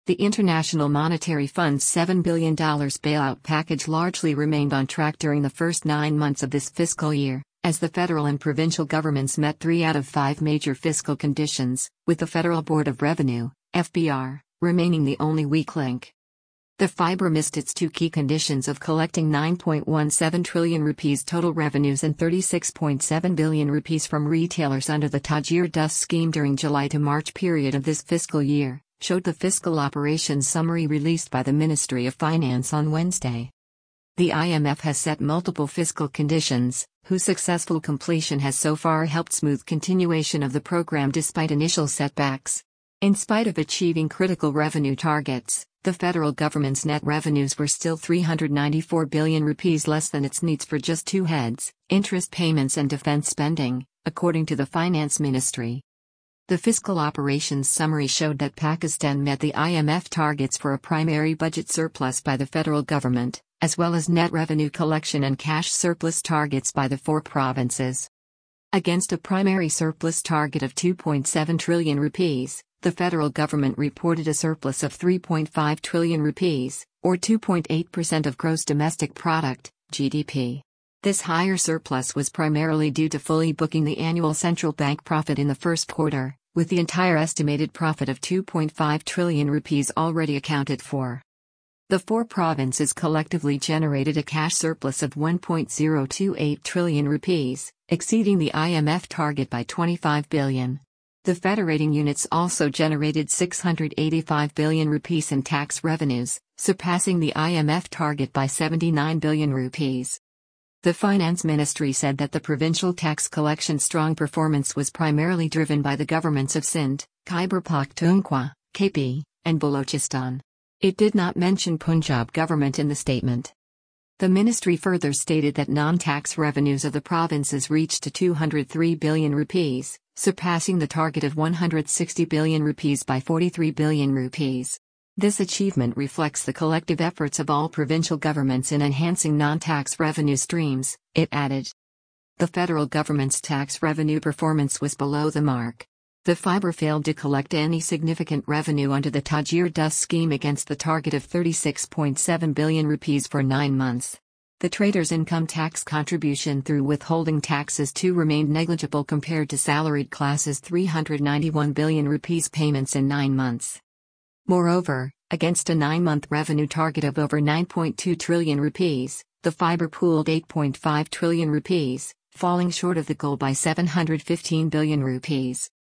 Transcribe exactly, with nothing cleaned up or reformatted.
The International Monetary Fund's seven billion dollars bailout package largely remained on track during the first nine months of this fiscal year, as the federal and provincial governments met three out of five major fiscal conditions, with the Federal Board of Revenue, F B R, remaining the only weak link. The F I B R missed its two key conditions of collecting nine point one seven trillion rupees total revenues and thirty-six point seven billion rupees from retailers under the Tajir Dus scheme during July to March period of this fiscal year, showed the fiscal operations summary released by the Ministry of Finance on Wednesday. The I M F has set multiple fiscal conditions, whose successful completion has so far helped smooth continuation of the program despite initial setbacks. In spite of achieving critical revenue targets, the federal government's net revenues were still three hundred ninety-four billion rupees less than its needs for just two heads, interest payments and defense spending, according to the Finance Ministry. The fiscal operations summary showed that Pakistan met the I M F targets for a primary budget surplus by the federal government, as well as net revenue collection and cash surplus targets by the four provinces. Against a primary surplus target of two point seven trillion rupees, the federal government reported a surplus of three point five trillion rupees, or two point eight percent of gross domestic product, G D P. This higher surplus was primarily due to fully booking the annual central bank profit in the first quarter, with the entire estimated profit of two point five trillion rupees already accounted for. The four provinces collectively generated a cash surplus of one point zero two eight trillion rupees, exceeding the I M F target by twenty-five billion. The federating units also generated six hundred eighty-five billion rupees in tax revenues, surpassing the I M F target by seventy-nine billion rupees. The Finance Ministry said that the provincial tax collection strong performance was primarily driven by the governments of Sindh, Khyber Pakhtunkhwa, K P, and Balochistan. It did not mention Punjab government in the statement. The ministry further stated that non-tax revenues of the provinces reached to two hundred three billion rupees, surpassing the target of one hundred sixty billion rupees by forty-three billion rupees. This achievement reflects the collective efforts of all provincial governments in enhancing non-tax revenue streams, it added. The federal government's tax revenue performance was below the mark. The F I B R failed to collect any significant revenue under the Tajir Dus scheme against the target of thirty-six point seven billion rupees for nine months. The trader's income tax contribution through withholding taxes too remained negligible compared to salaried classes' three hundred ninety-one billion rupees payments in nine months. Moreover, against a nine-month revenue target of over nine point two trillion rupees, the F I B R pooled eight point five trillion rupees, falling short of the goal by seven hundred fifteen billion rupees.